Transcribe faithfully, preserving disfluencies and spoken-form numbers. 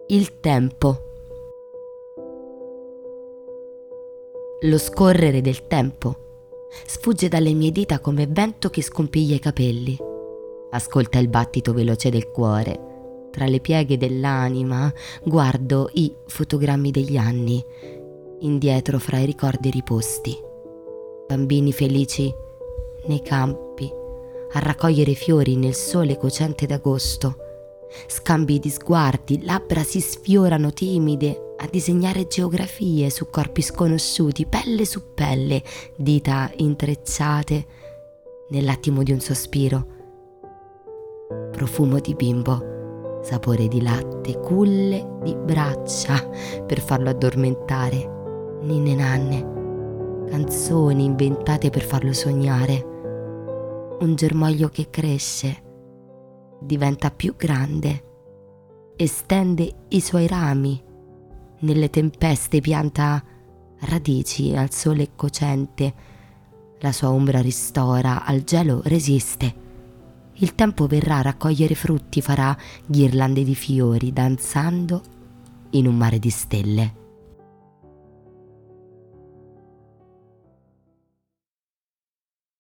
Il tempo. Lo scorrere del tempo sfugge dalle mie dita come vento che scompiglia i capelli. Ascolta il battito veloce del cuore. Tra le pieghe dell'anima guardo i fotogrammi degli anni, indietro fra i ricordi riposti. Bambini felici nei campi, a raccogliere fiori nel sole cocente d'agosto. Scambi di sguardi, labbra si sfiorano timide a disegnare geografie su corpi sconosciuti, pelle su pelle, dita intrecciate nell'attimo di un sospiro. Profumo di bimbo, sapore di latte, culle di braccia per farlo addormentare, ninne nanne, canzoni inventate per farlo sognare. Un germoglio che cresce, diventa più grande, estende i suoi rami, nelle tempeste pianta radici al sole cocente, la sua ombra ristora, al gelo resiste. Il tempo verrà a raccogliere frutti, farà ghirlande di fiori, danzando in un mare di stelle.